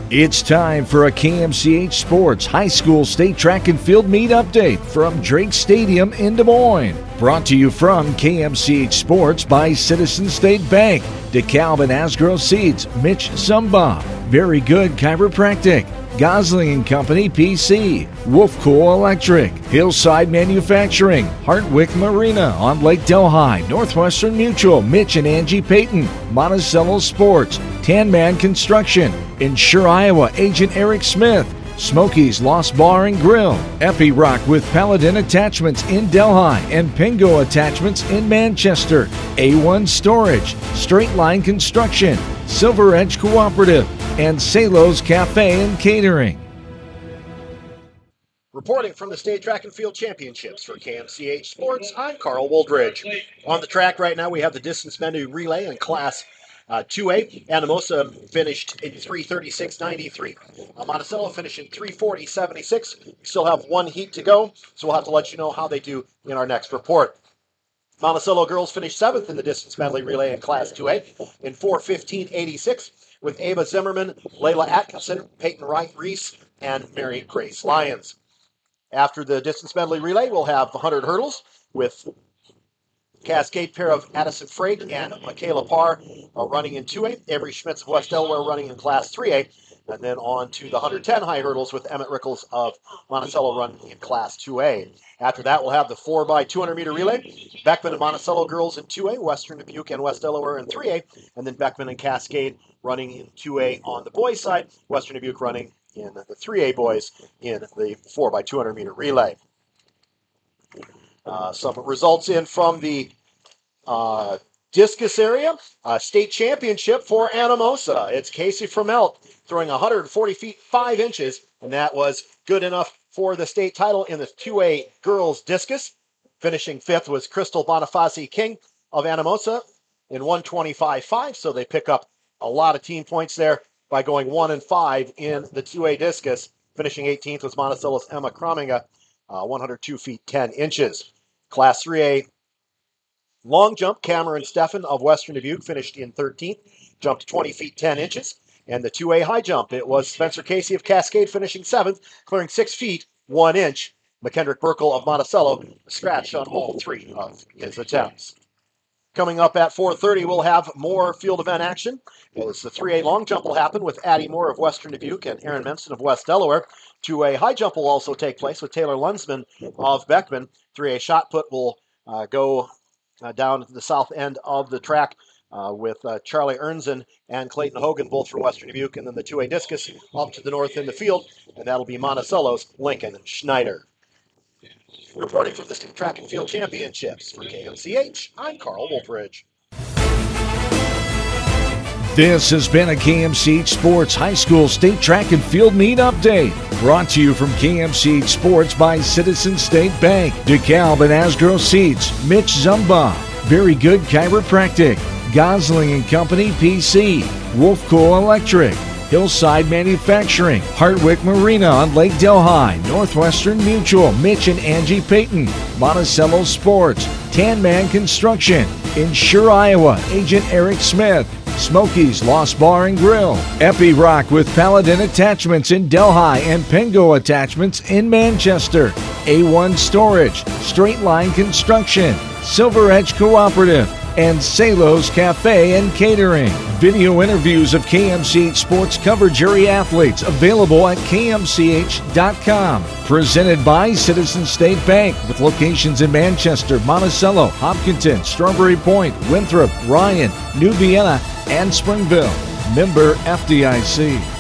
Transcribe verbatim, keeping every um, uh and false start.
It's time for a K M C H Sports High School State Track and Field Meet Update from Drake Stadium in Des Moines. Brought to you from K M C H Sports by Citizen State Bank, DeKalb and Asgrow Seeds, Mitch Zumba, Very Good Chiropractic, Gosling and Company P C, Wolfcool Electric, Hillside Manufacturing, Hartwick Marina on Lake Delhi, Northwestern Mutual, Mitch and Angie Payton, Monticello Sports, Tan Man Construction, Insure Iowa, Agent Eric Smith, Smokies Lost Bar and Grill, Epi-Rock with Paladin Attachments in Delhi and Pingo Attachments in Manchester, A one Storage, Straight Line Construction, Silver Edge Cooperative, and Salo's Cafe and Catering. Reporting from the State Track and Field Championships for K M C H Sports, I'm Carl Woldridge. On the track right now, we have the distance medley relay in Class uh, two A. Anamosa finished in three thirty-six ninety-three. Uh, Monticello finished in three forty seventy-six. We still have one heat to go, so we'll have to let you know how they do in our next report. Monticello girls finished seventh in the distance medley relay in Class two A in four fifteen eighty-six. With Ava Zimmerman, Layla Atkinson, Peyton Wright Reese, and Mary Grace Lyons. After the distance medley relay, we'll have one hundred hurdles with Cascade pair of Addison Frake and Michaela Parr uh, running in two A. Avery Schmitz of West Delaware running in Class three A. And then on to the one hundred ten high hurdles with Emmett Rickles of Monticello running in Class two A. After that, we'll have the four by two hundred meter relay. Beckman and Monticello girls in two A, Western Dubuque and West Delaware in three A. And then Beckman and Cascade running in two A on the boys' side. Western Dubuque running in the three A boys in the four by two hundred meter relay. Uh, some results in from the uh, discus area. Uh, state championship for Anamosa. It's Casey Fromelt throwing one hundred forty feet five inches, and that was good enough for the state title in the two A girls discus. Finishing fifth was Crystal Bonifaci King of Anamosa in one twenty-five five, so they pick up a lot of team points there by going one and five in the two A discus. Finishing eighteenth was Monticello's Emma Krominga, uh, one hundred two feet ten inches. Class three A long jump, Cameron Steffen of Western Dubuque finished in thirteenth, jumped twenty feet ten inches. And the two A high jump, it was Spencer Casey of Cascade finishing seventh, clearing six feet one inch. McKendrick Burkle of Monticello scratched on all three of his attempts. Coming up at four thirty, we'll have more field event action. As the three A long jump will happen with Addie Moore of Western Dubuque and Aaron Menson of West Delaware. two A high jump will also take place with Taylor Lunsman of Beckman. three A shot put will uh, go uh, down to the south end of the track uh, with uh, Charlie Ernzen and Clayton Hogan, both from Western Dubuque. And then the two A discus up to the north in the field, and that'll be Monticello's Lincoln Schneider. Reporting from the State Track and Field Championships for K M C H, I'm Carl Wolfridge. This has been a K M C H Sports High School State Track and Field Meet Update. Brought to you from K M C H Sports by Citizen State Bank, DeKalb and Asgrow Seeds, Mitch Zumba, Very Good Chiropractic, Gosling and Company P C, Wolfcool Electric, Hillside Manufacturing, Hartwick Marina on Lake Delhi, Northwestern Mutual, Mitch and Angie Payton, Monticello Sports, Tan Man Construction, Insure Iowa, Agent Eric Smith, Smokies Lost Bar and Grill, Epi-Rock with Paladin Attachments in Delhi and Pingo Attachments in Manchester, A one Storage, Straight Line Construction, Silver Edge Cooperative, and Salo's Cafe and Catering. Video interviews of K M C H Sports coverage area athletes available at K M C H dot com. Presented by Citizen State Bank with locations in Manchester, Monticello, Hopkinton, Strawberry Point, Winthrop, Ryan, New Vienna, and Springville. Member F D I C.